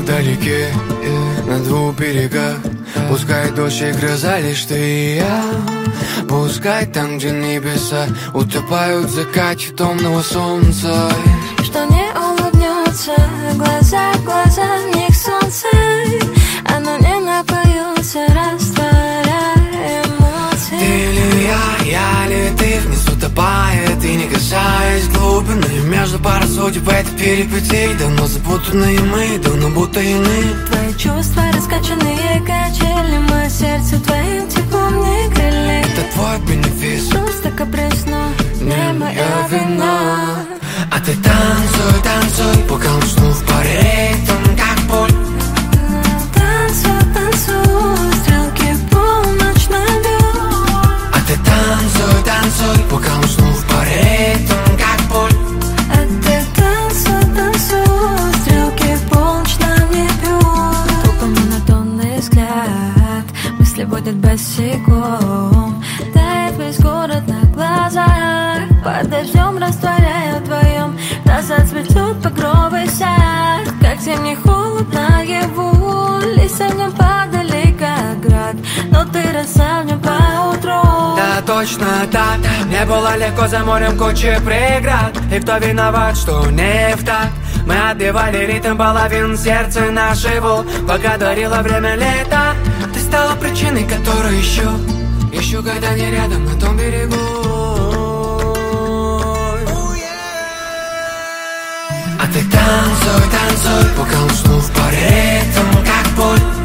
вдалеке, на двух берегах. Пускай дождь и гроза, лишь ты и я. Пускай там, где небеса утопают в закате томного солнца. Что не улыбнется, глаза в глаза, в них солнце. Оно не напоется, растворяя эмоции. Ты или я ли ты, внизу топает и не касаясь глубины. Между пар судеб в этой перипетии давно запутанные мы, давно будто иные. Твои чувства раскачанные качели, мое сердце твоим теплом не грели. Это твой бенефис, Просто каприсно, не моя вина. а ты танцуй, танцуй, пока усну в паре ритм, как боль. Танцуй, танцуй, стрелки полночь набьют. А ты танцуй, танцуй, пока усну в паре ритм, как боль. А ты танцуй, танцуй, стрелки полночь нам не бьют. Тупо монотонный взгляд, мысли водят босиком. Тает весь город на глазах, под дождем растворяя вдвоем. Нас отцветет багровый сад, как зимний холод наяву. Листья мне падали, как град, но ты роса мне поутру. Да, точно так, не было легко за морем кучи преград. И кто виноват, что не в такт? Мы отбивали ритм половин сердца нашего, пока дарило время лета. Ты стала причиной, которую ищу, когда не рядом на том берегу. А ты танцуй, танцуй, пока усну в паре ритм, как боль.